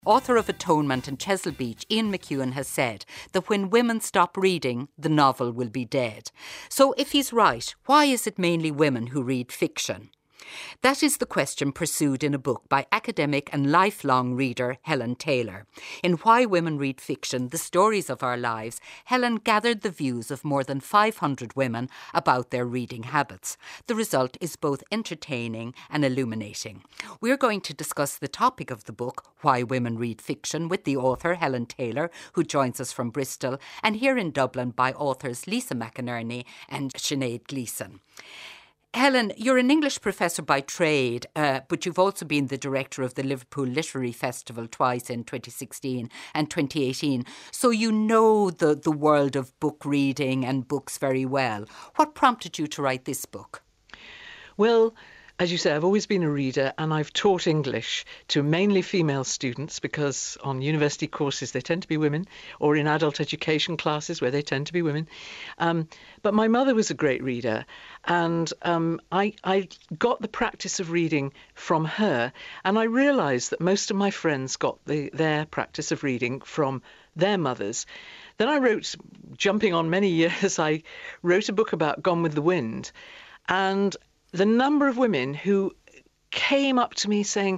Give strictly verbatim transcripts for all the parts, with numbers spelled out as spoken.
Author of Atonement and Chesil Beach, Ian McEwan has said that when women stop reading, the novel will be dead. So if he's right, why is it mainly women who read fiction? That is the question pursued in a book by academic and lifelong reader Helen Taylor. In Why Women Read Fiction, The Stories of Our Lives, Helen gathered the views of more than five hundred women about their reading habits. The result is both entertaining and illuminating. We're going to discuss the topic of the book, Why Women Read Fiction, with the author Helen Taylor, who joins us from Bristol, and here in Dublin by authors Lisa McInerney and Sinead Gleeson. Helen, you're an English professor by trade, uh, but you've also been the director of the Liverpool Literary Festival twice in twenty sixteen and twenty eighteen. So you know the, the world of book reading and books very well. What prompted you to write this book? Well, as you say, I've always been a reader, and I've taught English to mainly female students because on university courses they tend to be women, or in adult education classes where they tend to be women. Um, but my mother was a great reader, and um, I, I got the practice of reading from her, and I realised that most of my friends got the, their practice of reading from their mothers. Then I wrote, jumping on many years, I wrote a book about Gone with the Wind, and the number of women who came up to me saying,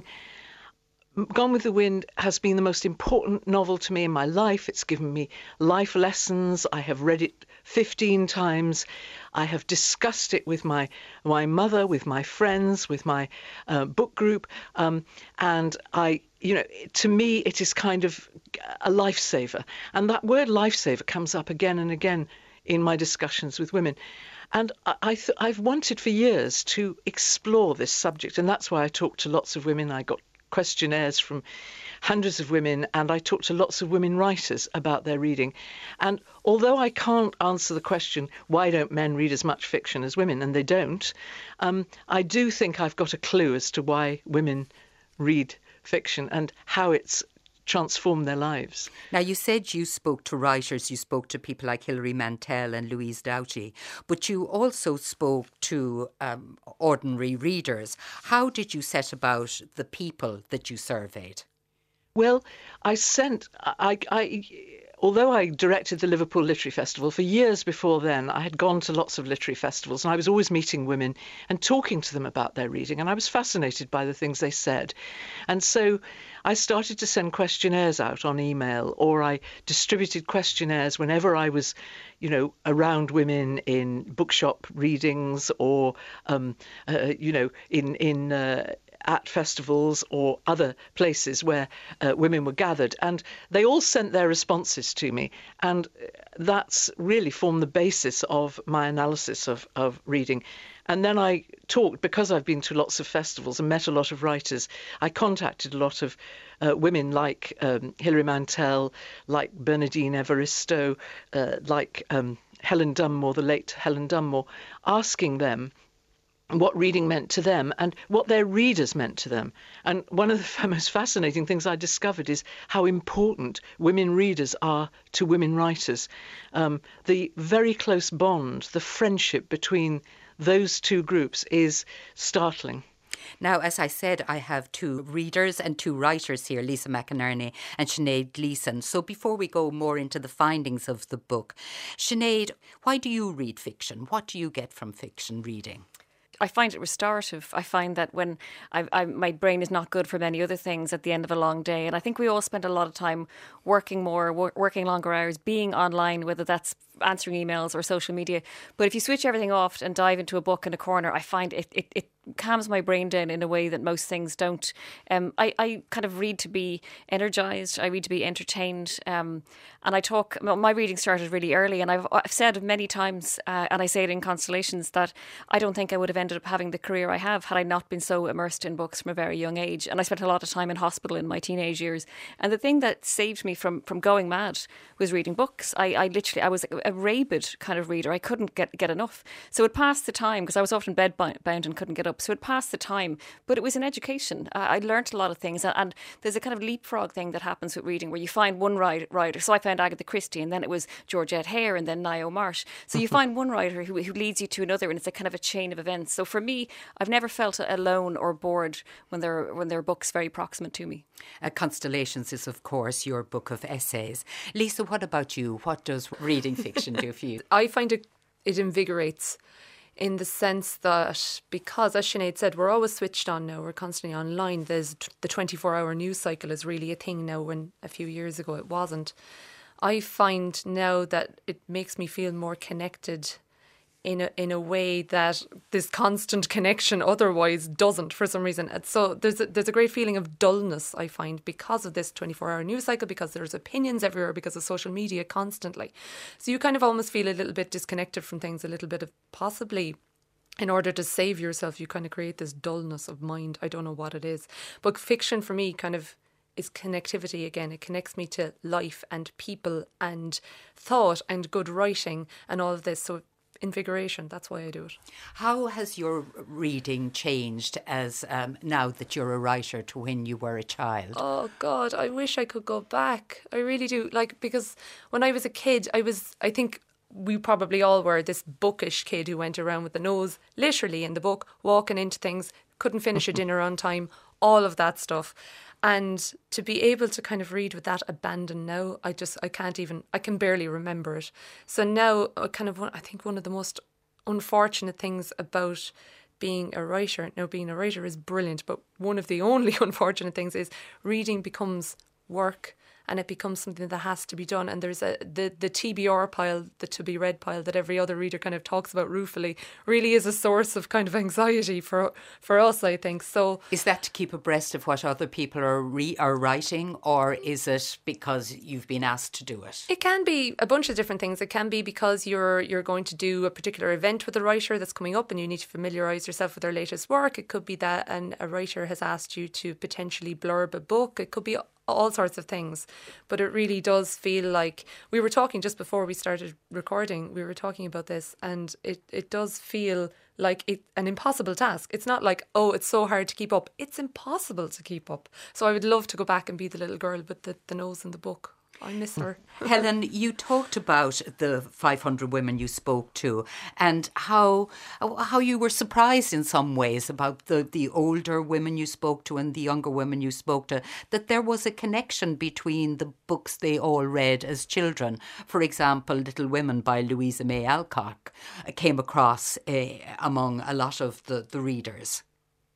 Gone with the Wind has been the most important novel to me in my life. It's given me life lessons. I have read it fifteen times. I have discussed it with my my mother, with my friends, with my uh, book group. Um, and I, you know, to me, it is kind of a lifesaver. And that word lifesaver comes up again and again in my discussions with women. And I th- I've wanted for years to explore this subject, and that's why I talked to lots of women. I got questionnaires from hundreds of women, and I talked to lots of women writers about their reading. And although I can't answer the question, why don't men read as much fiction as women, and they don't, um, I do think I've got a clue as to why women read fiction and how it's transform their lives. Now, you said you spoke to writers, you spoke to people like Hilary Mantel and Louise Doughty, but you also spoke to um, ordinary readers. How did you set about the people that you surveyed? Well, I sent, I, I, although I directed the Liverpool Literary Festival, for years before then, I had gone to lots of literary festivals, and I was always meeting women and talking to them about their reading, and I was fascinated by the things they said. And so I started to send questionnaires out on email, or I distributed questionnaires whenever I was, you know, around women in bookshop readings or, um, uh, you know, in, in, uh, at festivals or other places where uh, women were gathered, and they all sent their responses to me, and that's really formed the basis of my analysis of, of reading. And then I talked, because I've been to lots of festivals and met a lot of writers, I contacted a lot of uh, women like um, Hilary Mantel, like Bernardine Evaristo, uh, like um, Helen Dunmore, the late Helen Dunmore, asking them what reading meant to them and what their readers meant to them. And one of the most fascinating things I discovered is how important women readers are to women writers. Um, the very close bond, the friendship between those two groups is startling. Now, as I said, I have two readers and two writers here, Lisa McInerney and Sinead Gleeson. So before we go more into the findings of the book, Sinead, why do you read fiction? What do you get from fiction reading? I find it restorative. I find that when I, I, my brain is not good for many other things at the end of a long day. And I think we all spend a lot of time working more, wor- working longer hours, being online, whether that's answering emails or social media. But if you switch everything off and dive into a book in a corner, I find it, it, it calms my brain down in a way that most things don't. Um, I, I kind of read to be energised. I read to be entertained. Um, and I talk, my reading started really early, and I've, I've said many times, uh, and I say it in Constellations, that I don't think I would have ended up having the career I have had I not been so immersed in books from a very young age. And I spent a lot of time in hospital in my teenage years. And the thing that saved me from, from going mad was reading books. I, I literally, I was a rabid kind of reader. I couldn't get, get enough. So it passed the time, because I was often bed bound and couldn't get up. up. So it passed the time, but it was an education. Uh, I learnt a lot of things. And, and there's a kind of leapfrog thing that happens with reading where you find one writer. writer. So I found Agatha Christie, and then it was Georgette Hare, and then Niall Marsh. So you find one writer who, who leads you to another, and it's a kind of a chain of events. So for me, I've never felt alone or bored when there, when there are books very proximate to me. Uh, Constellations is, of course, your book of essays. Lisa, what about you? What does reading fiction do for you? I find it, it invigorates in the sense that because, as Sinead said, we're always switched on now, we're constantly online. There's the twenty-four hour news cycle is really a thing now, when a few years ago it wasn't. I find now that it makes me feel more connected in a in a way that this constant connection otherwise doesn't, for some reason. And so there's a, there's a great feeling of dullness, I find, because of this twenty-four hour news cycle, because there's opinions everywhere, because of social media constantly. So you kind of almost feel a little bit disconnected from things, a little bit of possibly, in order to save yourself, you kind of create this dullness of mind. I don't know what it is. But fiction for me kind of is connectivity again. It connects me to life and people and thought and good writing and all of this. So invigoration, that's why I do it. How has your reading changed as um, now that you're a writer to when you were a child? Oh God, I wish I could go back. I really do. Like, because when I was a kid, I was, I think we probably all were this bookish kid who went around with the nose literally in the book, walking into things, couldn't finish a dinner on time, all of that stuff. And to be able to kind of read with that abandon now, I just, I can't even, I can barely remember it. So now, uh, kind of, one, I think one of the most unfortunate things about being a writer, now being a writer is brilliant, but one of the only unfortunate things is reading becomes work. And it becomes something that has to be done. And there's a the, the T B R pile, the to be read pile that every other reader kind of talks about ruefully, really is a source of kind of anxiety for for us, I think. So is that to keep abreast of what other people are re- are writing, or is it because you've been asked to do it? It can be a bunch of different things. It can be because you're you're going to do a particular event with a writer that's coming up and you need to familiarise yourself with their latest work. It could be that an, a writer has asked you to potentially blurb a book. It could be all sorts of things, but it really does feel like, we were talking just before we started recording, we were talking about this, and it, it does feel like it, an impossible task. It's not like, oh, it's so hard to keep up. It's impossible to keep up. So I would love to go back and be the little girl with the, the nose in the book. I miss her. Helen, you talked about the five hundred women you spoke to and how how you were surprised in some ways about the, the older women you spoke to and the younger women you spoke to, that there was a connection between the books they all read as children. For example, Little Women by Louisa May Alcott came across uh, among a lot of the, the readers.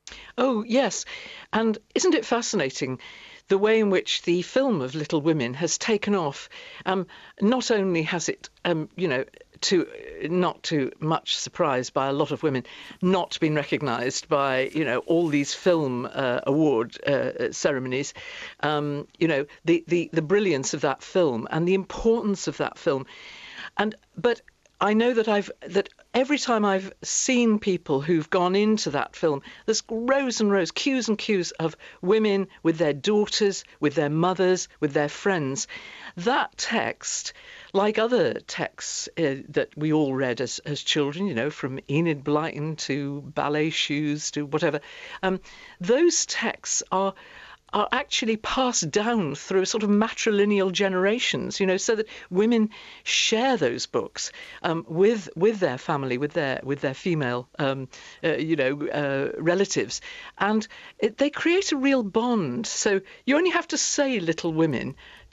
Oh, yes. And isn't it fascinating the way in which the film of Little Women has taken off? Um, not only has it, um, you know, to not to much surprise by a lot of women, not been recognised by, you know, all these film uh, award uh, ceremonies, um, you know, the, the, the brilliance of that film and the importance of that film. And but I know that I've that every time I've seen people who've gone into that film, there's rows and rows, queues and queues of women with their daughters, with their mothers, with their friends. That text, like other texts uh, that we all read as, as children, you know, from Enid Blyton to Ballet Shoes to whatever, um, those texts are are actually passed down through sort of matrilineal generations, you know, so that women share those books um, with with their family, with their with their female, um, uh, you know, uh, relatives, and it, they create a real bond. So you only have to say Little Women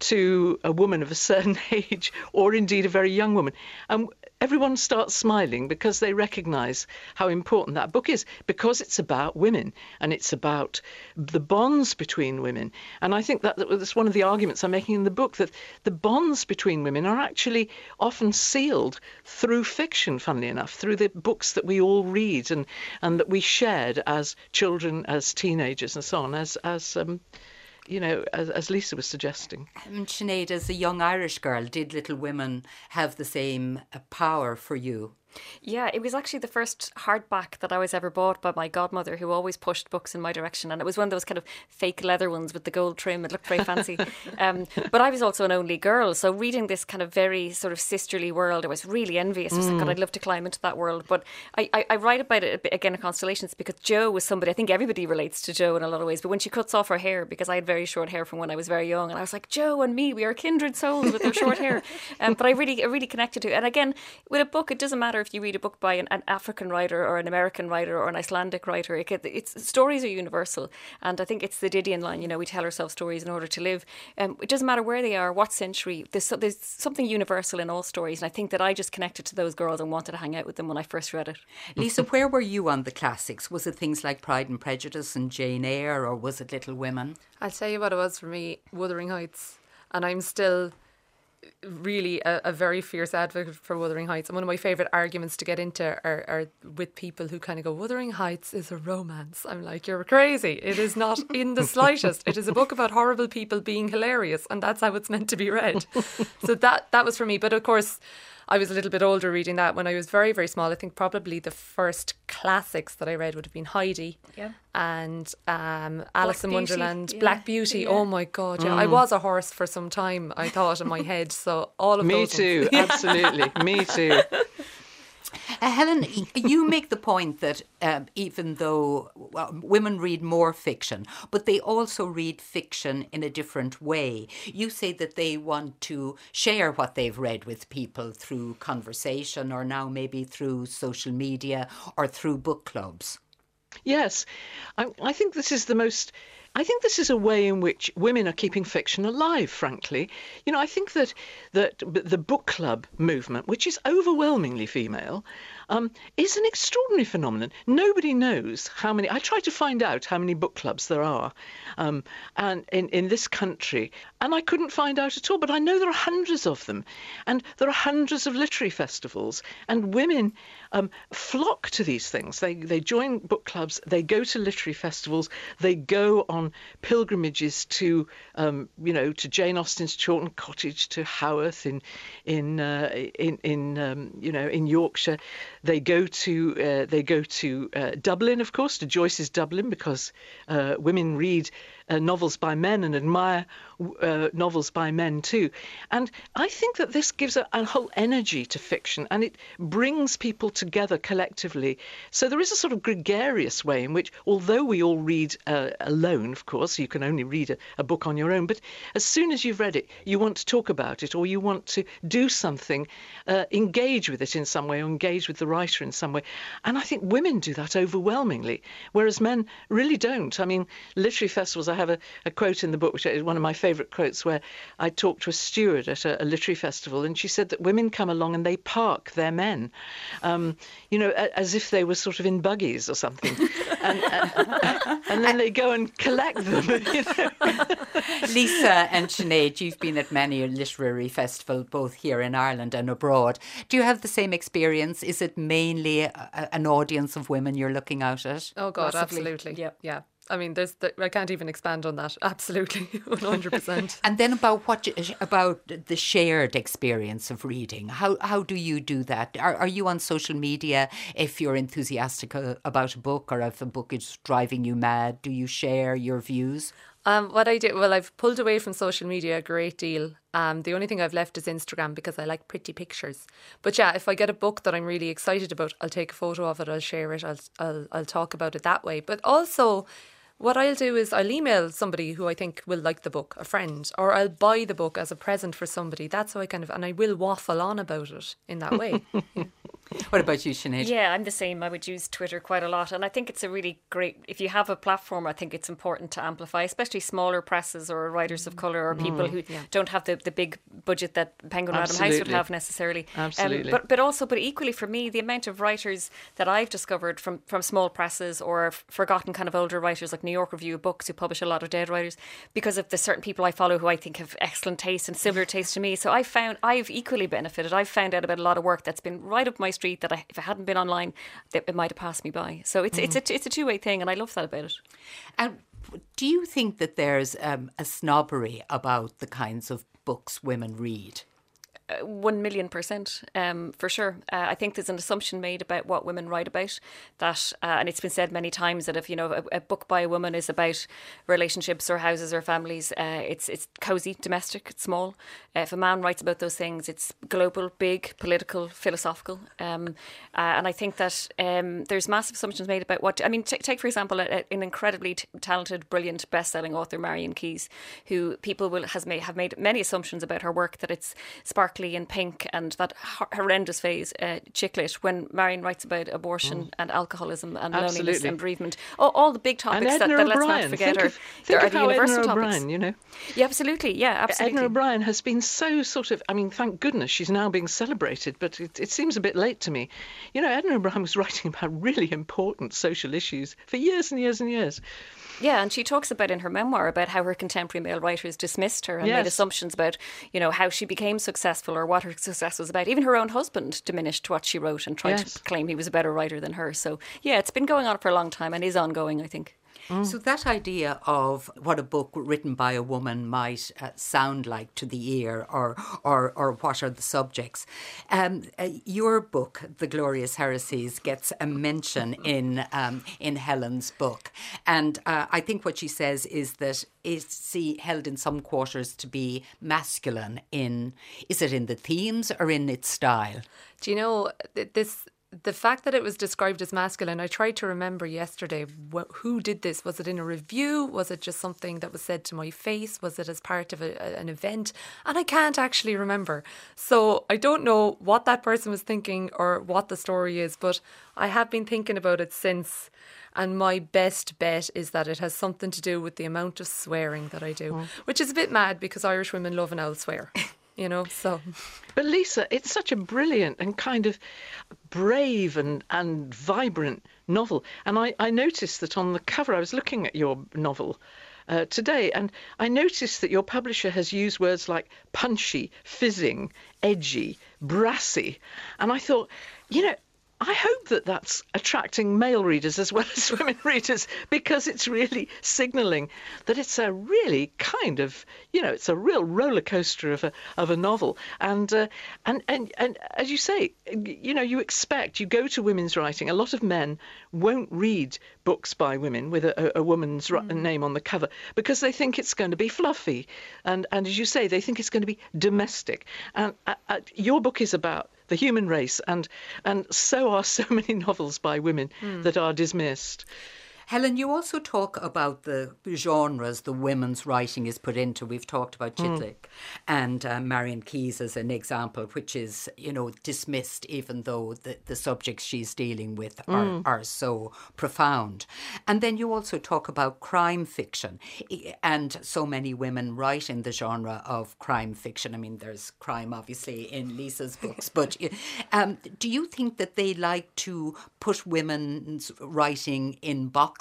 to a woman of a certain age, or indeed a very young woman, and everyone starts smiling because they recognise how important that book is, because it's about women and it's about the bonds between women. And I think that that's one of the arguments I'm making in the book, that the bonds between women are actually often sealed through fiction, funnily enough, through the books that we all read and, and that we shared as children, as teenagers and so on, as, as um, you know, as, as Lisa was suggesting. Um, Sinead, as a young Irish girl, did Little Women have the same uh, power for you? Yeah, it was actually the first hardback that I was ever bought by my godmother, who always pushed books in my direction. And it was one of those kind of fake leather ones with the gold trim. It looked very fancy. um, but I was also an only girl. So reading this kind of very sort of sisterly world, I was really envious. I was like, God, I'd love to climb into that world. But I, I, I write about it a bit again in Constellations because Jo was somebody, I think everybody relates to Jo in a lot of ways. But when she cuts off her hair, because I had very short hair from when I was very young, and I was like, Jo and me, we are kindred souls with our short hair. Um, but I really, I really connected to it. And again, with a book, it doesn't matter if you read a book by an, an African writer or an American writer or an Icelandic writer. It, it's stories are universal, and I think it's the Didion line. You know, we tell ourselves stories in order to live. Um, it doesn't matter where they are, what century. There's there's something universal in all stories, and I think that I just connected to those girls and wanted to hang out with them when I first read it. Lisa, where were you on the classics? Was it things like Pride and Prejudice and Jane Eyre, or was it Little Women? I'll tell you what it was for me, Wuthering Heights, and I'm still really a, a very fierce advocate for Wuthering Heights. And one of my favourite arguments to get into are, are with people who kind of go, Wuthering Heights is a romance. I'm like, you're crazy. It is not in the slightest. It is a book about horrible people being hilarious, and that's how it's meant to be read. So that that was for me. But of course, I was a little bit older reading that when I was very, very small. I think probably the first classics that I read would have been Heidi yeah. and um, Alice in Wonderland, yeah. Black Beauty. Yeah. Oh my God, yeah. Mm. I was a horse for some time, I thought, in my head. So all of Me those too, ones. absolutely. Me too. Uh, Helen, you make the point that um, even though well, women read more fiction, but they also read fiction in a different way. You say that they want to share what they've read with people through conversation, or now maybe through social media or through book clubs. Yes, I, I think this is the most... I think this is a way in which women are keeping fiction alive, frankly. You know, I think that that the book club movement, which is overwhelmingly female, um, is an extraordinary phenomenon. Nobody knows how many... I tried to find out how many book clubs there are um, and in, in this country, and I couldn't find out at all. But I know there are hundreds of them, and there are hundreds of literary festivals, and women um, flock to these things. They, they join book clubs, they go to literary festivals, they go on pilgrimages to, um, you know, to Jane Austen's Chawton Cottage, to Haworth in, in, uh, in, in um, you know, in Yorkshire. They go to, uh, they go to uh, Dublin, of course, to Joyce's Dublin, because uh, women read uh, novels by men and admire uh, novels by men too. And I think that this gives a, a whole energy to fiction, and it brings people together collectively. So there is a sort of gregarious way in which, although we all read uh, alone, of course, you can only read a, a book on your own, but as soon as you've read it, you want to talk about it, or you want to do something, uh, engage with it in some way, or engage with the writer in some way. And I think women do that overwhelmingly, whereas men really don't. I mean, literary festivals, I have a, a quote in the book, which is one of my favourite quotes, where I talked to a steward at a, a literary festival, and she said that women come along and they park their men, um, you know, as if they were sort of in buggies or something. and, and, and then they go and collect them. You know? Lisa and Sinead, you've been at many a literary festival, both here in Ireland and abroad. Do you have the same experience? Is it mainly a, a, an audience of women you're looking out at? Oh God, Massively. absolutely. Yeah. Yeah. I mean, there's the, I can't even expand on that. Absolutely, one hundred percent. And then about what about the shared experience of reading? How how do you do that? Are are you on social media if you're enthusiastic about a book, or if a book is driving you mad? Do you share your views? Um, what I do, well, I've pulled away from social media a great deal. Um, the only thing I've left is Instagram, because I like pretty pictures. But yeah, if I get a book that I'm really excited about, I'll take a photo of it, I'll share it, I'll I'll, I'll talk about it that way. But also, what I'll do is I'll email somebody who I think will like the book, a friend, or I'll buy the book as a present for somebody. That's how I kind of, and I will waffle on about it in that way. Yeah. What about you, Sinead? Yeah, I'm the same. I would use Twitter quite a lot. And I think it's a really great, if you have a platform, I think it's important to amplify, especially smaller presses or writers of colour, or people mm, who yeah. don't have the, the big budget that Penguin Random House would have necessarily. Absolutely. Um, but, but also, but equally for me, the amount of writers that I've discovered from, from small presses, or forgotten kind of older writers like New York Review of Books, who publish a lot of dead writers, because of the certain people I follow who I think have excellent taste and similar taste to me. So I found, I've equally benefited. I've found out about a lot of work that's been right up my street that I, if I hadn't been online, that it might have passed me by. So it's mm. it's a it's a two way thing, and I love that about it. And do you think that there's um, a snobbery about the kinds of books women read? Uh, one million percent, um, for sure. Uh, I think there's an assumption made about what women write about, that, uh, and it's been said many times that if, you know, a, a book by a woman is about relationships or houses or families, uh, it's it's cosy, domestic, it's small. Uh, if a man writes about those things, it's global, big, political, philosophical. Um, uh, and I think that um, there's massive assumptions made about what, I mean, t- take for example, a, a, an incredibly t- talented, brilliant, best-selling author, Marian Keyes, who people will has made have made many assumptions about her work, that it's sparkly and pink and that horrendous phase, uh, chick lit, when Marion writes about abortion mm. and alcoholism and Absolutely. loneliness and bereavement, all, all the big topics and that, Edna that let's O'Brien. not forget think are, of, think are of the how universal Edna topics. O'Brien, you know. Yeah, absolutely. Yeah, absolutely. Edna O'Brien has been so sort of, I mean, thank goodness she's now being celebrated, but it, it seems a bit late to me. You know, Edna O'Brien was writing about really important social issues for years and years and years. Yeah, and she talks about in her memoir about how her contemporary male writers dismissed her and yes. made assumptions about, you know, how she became successful or what her success was about. Even her own husband diminished what she wrote and tried yes. to claim he was a better writer than her. So, yeah, it's been going on for a long time and is ongoing, I think. Mm. So that idea of what a book written by a woman might uh, sound like to the ear, or or, or what are the subjects. Um, uh, your book, The Glorious Heresies, gets a mention in um, in Helen's book. And uh, I think what she says is that it's held in some quarters to be masculine in, is it in the themes or in its style? Do you know, this... the fact that it was described as masculine, I tried to remember yesterday, wh- who did this? Was it in a review? Was it just something that was said to my face? Was it as part of a, a, an event? And I can't actually remember. So I don't know what that person was thinking or what the story is, but I have been thinking about it since. And my best bet is that it has something to do with the amount of swearing that I do, mm. which is a bit mad because Irish women love an old swear. You know, so. But Lisa, it's such a brilliant and kind of brave and, and vibrant novel. And I, I noticed that on the cover, I was looking at your novel uh, today, and I noticed that your publisher has used words like punchy, fizzing, edgy, brassy. And I thought, you know, I hope that that's attracting male readers as well as women readers, because it's really signalling that it's a really kind of, you know, it's a real roller coaster of a of a novel. And uh, and and and as you say, you know, you expect, you go to women's writing. A lot of men won't read books by women with a, a woman's mm. name on the cover because they think it's going to be fluffy, and and as you say, they think it's going to be domestic. And uh, uh, your book is about the human race, and and so are so many novels by women mm. that are dismissed. Helen, you also talk about the genres the women's writing is put into. We've talked about Chitlick mm. and uh, Marian Keyes as an example, which is, you know, dismissed even though the, the subjects she's dealing with are, mm. are so profound. And then you also talk about crime fiction, and so many women write in the genre of crime fiction. I mean, there's crime obviously in Lisa's books, but um, do you think that they like to put women's writing in boxes?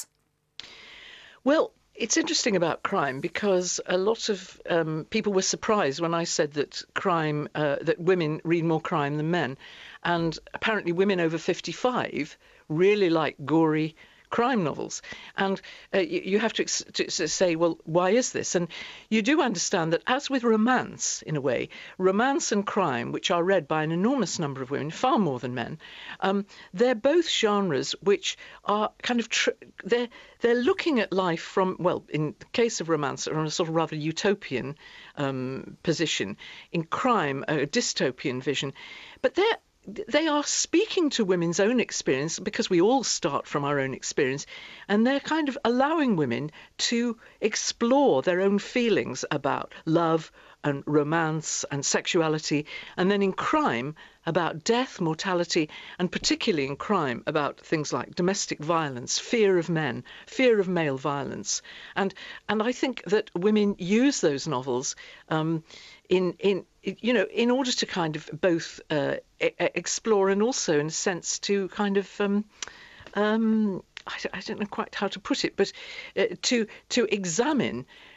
Well, it's interesting about crime because a lot of um, people were surprised when I said that crime, uh, that women read more crime than men. And apparently women over fifty-five really like gory crime novels. And uh, you, you have to, ex- to say, well, why is this? And you do understand that, as with romance, in a way, romance and crime, which are read by an enormous number of women, far more than men, um, they're both genres which are kind of, tr- they're, they're looking at life from, well, in the case of romance, from a sort of rather utopian um, position. In crime, a dystopian vision. But they're They are speaking to women's own experience, because we all start from our own experience, and they're kind of allowing women to explore their own feelings about love and romance and sexuality, and then in crime about death, mortality, and particularly in crime about things like domestic violence, fear of men, fear of male violence. And and I think that women use those novels um, in in you know in order to kind of both uh, e- explore and also in a sense to kind of um, um, I, I don't know quite how to put it, but uh, to to examine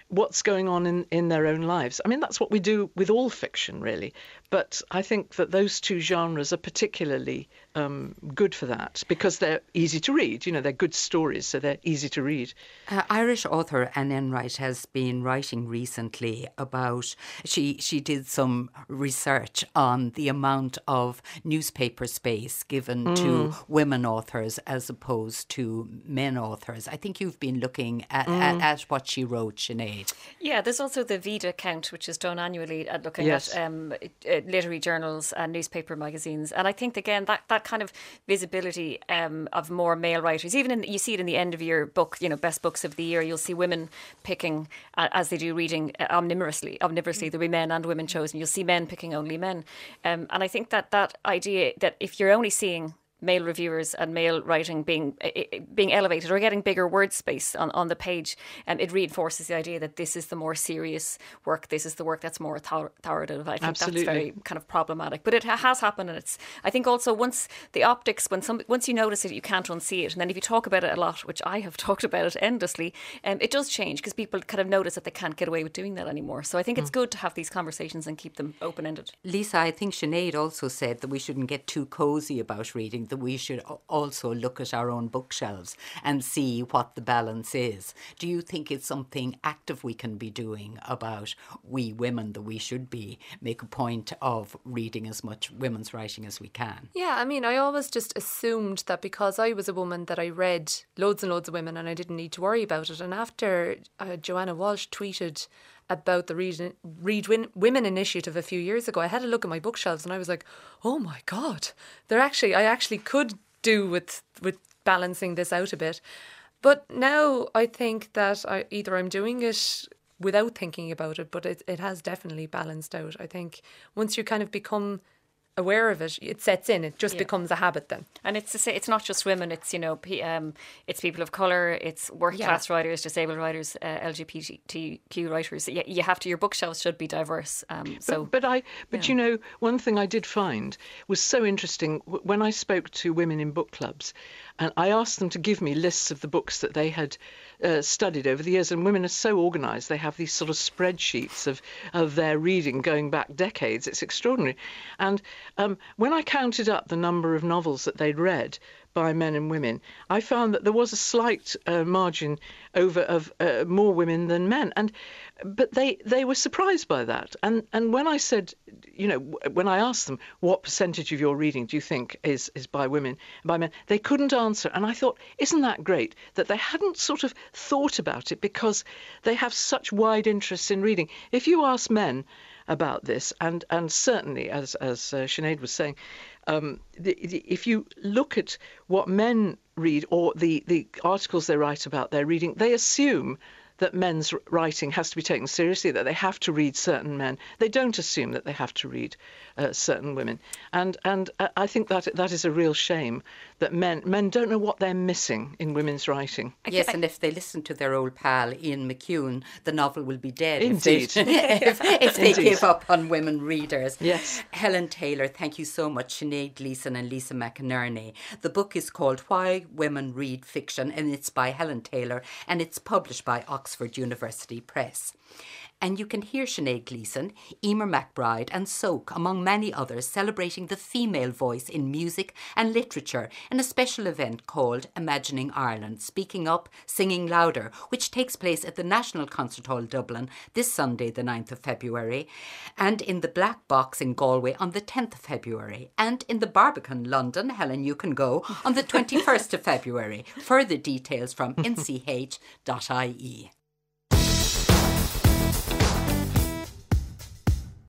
what's going on in, in their own lives. I mean, that's what we do with all fiction, really. But I think that those two genres are particularly um, good for that because they're easy to read. You know, they're good stories, so they're easy to read. Uh, Irish author Anne Enright has been writing recently about, she, she did some research on the amount of newspaper space given mm. to women authors as opposed to men authors. I think you've been looking at, mm. at, at what she wrote, Sinead. Yeah, there's also the Vida count, which is done annually at looking yes. at um, uh, literary journals and newspaper magazines. And I think, again, that, that kind of visibility um, of more male writers, even in, you see it in the end of your book, you know, best books of the year, you'll see women picking, uh, as they do reading, uh, omnivorously. Omnivorously, there'll be men and women chosen. You'll see men picking only men. Um, and I think that that idea that if you're only seeing male reviewers and male writing being uh, being elevated or getting bigger word space on, on the page, and um, it reinforces the idea that this is the more serious work, this is the work that's more authoritative. I think Absolutely. That's very kind of problematic. But it ha- has happened, and it's, I think also once the optics, when some once you notice it, you can't unsee it. And then if you talk about it a lot, which I have talked about it endlessly, um, it does change because people kind of notice that they can't get away with doing that anymore. So I think it's mm. good to have these conversations and keep them open-ended. Lisa, I think Sinead also said that we shouldn't get too cosy about reading, that we should also look at our own bookshelves and see what the balance is. Do you think it's something active we can be doing about we women, that we should be make a point of reading as much women's writing as we can? Yeah, I mean, I always just assumed that because I was a woman that I read loads and loads of women and I didn't need to worry about it. And after uh, Joanna Walsh tweeted about the Read, Read Women initiative a few years ago, I had a look at my bookshelves and I was like, oh my God, they're actually, I actually could do with with balancing this out a bit. But now I think that I, either I'm doing it without thinking about it, but it, it has definitely balanced out. I think once you kind of become aware of it, it sets in. It just yeah. becomes a habit then. And it's to say, it's not just women. It's, you know, P, um, it's people of colour. It's working yeah. class writers, disabled writers, uh, L G B T Q writers. You, you have to. Your bookshelves should be diverse. Um, so, but, but I, but yeah. you know, one thing I did find was so interesting when I spoke to women in book clubs, and I asked them to give me lists of the books that they had uh, studied over the years. And women are so organised; they have these sort of spreadsheets of of their reading going back decades. It's extraordinary, and Um, when I counted up the number of novels that they'd read by men and women, I found that there was a slight uh, margin over of uh, more women than men, and but they they were surprised by that. And and when I said, you know, when I asked them what percentage of your reading do you think is is by women and by men, they couldn't answer. And I thought, isn't that great that they hadn't sort of thought about it, because they have such wide interests in reading. If you ask men about this, and and certainly, as as uh, Sinead was saying, um, the, the, if you look at what men read or the, the articles they write about their reading, they assume that men's writing has to be taken seriously, that they have to read certain men. They don't assume that they have to read uh, certain women. And and I think that that is a real shame, that men men don't know what they're missing in women's writing. Yes, and if they listen to their old pal Ian McEwan, the novel will be dead. Indeed. If they, if, if they Indeed. give up on women readers. Yes. Helen Taylor, thank you so much. Sinead Gleeson and Lisa McInerney. The book is called Why Women Read Fiction, and it's by Helen Taylor, and it's published by Oxford University Press. And you can hear Sinead Gleeson, Emer McBride and Soak, among many others, celebrating the female voice in music and literature in a special event called Imagining Ireland, Speaking Up, Singing Louder, which takes place at the National Concert Hall Dublin this Sunday, the ninth of February, and in the Black Box in Galway on the tenth of February, and in the Barbican, London, Helen, you can go, on the twenty-first of February. Further details from n c h dot i e.